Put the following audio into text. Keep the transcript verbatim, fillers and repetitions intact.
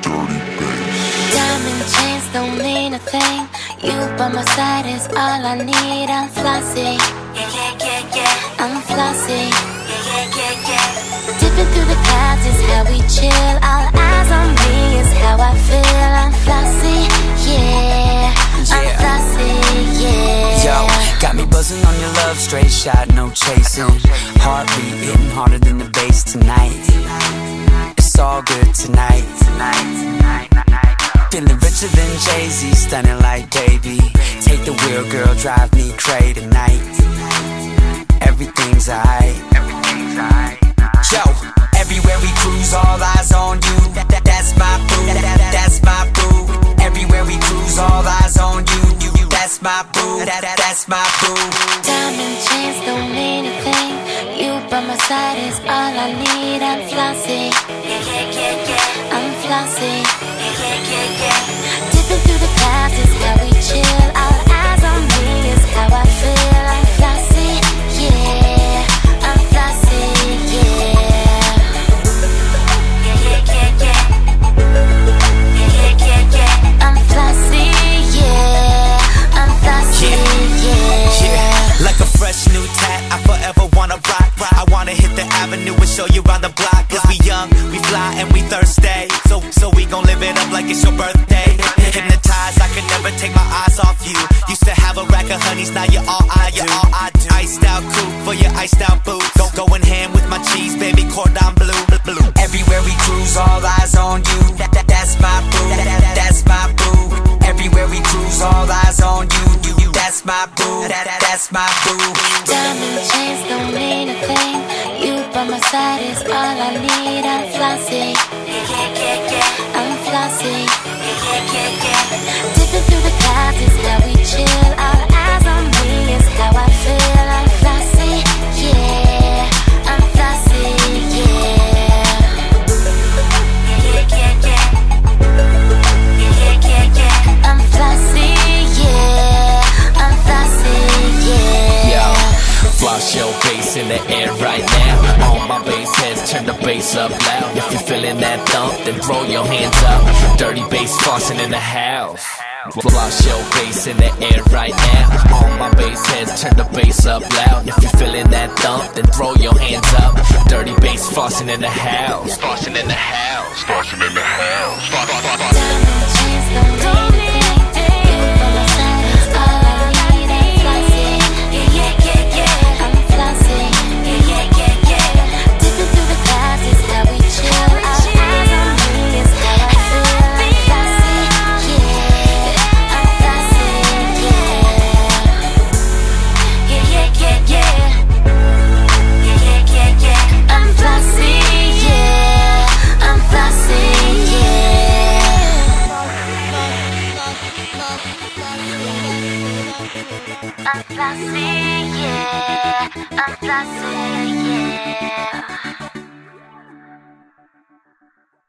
Diamond chains don't mean a thing. You by my side is all I need. I'm flossy, yeah, yeah, yeah, yeah. I'm flossy, yeah, yeah, yeah, yeah. Dipping through the clouds is how we chill. All eyes on me is how I feel. I'm flossy, yeah, I'm Yeah. flossy, yeah. Yo, got me buzzing on your love, straight shot, no chasing. Heartbeat hitting harder than the bass tonight. It's all good tonight. Feeling richer than Jay-Z, stunning like baby. Take the wheel, girl, drive me crazy tonight. Everything's alright. Yo, everywhere we cruise, all eyes on you. That, that, that's my boo. That, that, that's my boo. Everywhere we cruise, all eyes on you. You, you that's my boo. That, that, that's my boo. Diamond chains don't mean a thing. You by my side is all I need. I'm flossy, yeah, yeah, yeah, yeah. I'm flossy, yeah, yeah, yeah, yeah. Dipping through the clouds is how we chill. All eyes on me is how I feel. I'm flossy, yeah, I'm flossy, yeah. Yeah, yeah, yeah, yeah. Yeah, yeah, yeah, yeah. I'm flossy, yeah, I'm flossy, yeah. Yeah, like a fresh new tat, I forever wanna rock, rock. I wanna hit the avenue and show you around the block. Cause we young, we fly and we thirsty. So, so we gon' live it up like it's your birthday. Hypnotized, I could never take my eyes off you. Used to have a rack of honeys, now you're all I, you're all I do. Iced out coupe for your iced out boots. Go, going ham with my cheese, baby, cordon bleu, blue. Everywhere we cruise, all eyes on you. That, that, that's my boo, that, that, that's my boo. Everywhere we cruise, all eyes on you. You, you that's my boo, that, that, that's my boo. Diamond chains don't mean a thing. You by my side is all I need. I'm flossy, yeah, yeah, yeah, yeah. I'm flossy, yeah, yeah, yeah, yeah. Dipping through the clouds is how we chill. All eyes on me is how I feel. I'm flossy, yeah, I'm flossy, yeah. Yeah, yeah, yeah, yeah. Yeah, yeah, yeah, yeah. I'm flossy, yeah, I'm flossy, yeah. Yo, floss your bass in the air right now. All my bass heads, turn the bass up loud. If you're feeling that thump, then throw your hands up. Dirty bass flossing in the house. Floss your bass in the air right now. All my bass heads, turn the bass up loud. If you're feeling that thump, then throw your hands up. Dirty bass flossing in the house. Flossing in the house. Flossing in the house. Diamond chains don't mean a thing. You by my side is all I need. I'm flossy, yeah, yeah, yeah, yeah. I'm flossy, yeah, yeah, yeah, yeah. Dipping through the clouds is how we chill. All eyes on me is how I feel. I'm flossy, yeah, I'm flossy, yeah. Yeah, yeah, yeah, yeah. Yeah, yeah, yeah, yeah. I'm flossy, yeah, I'm flossy, yeah. I'm flossy, yeah, I'm flossy, yeah.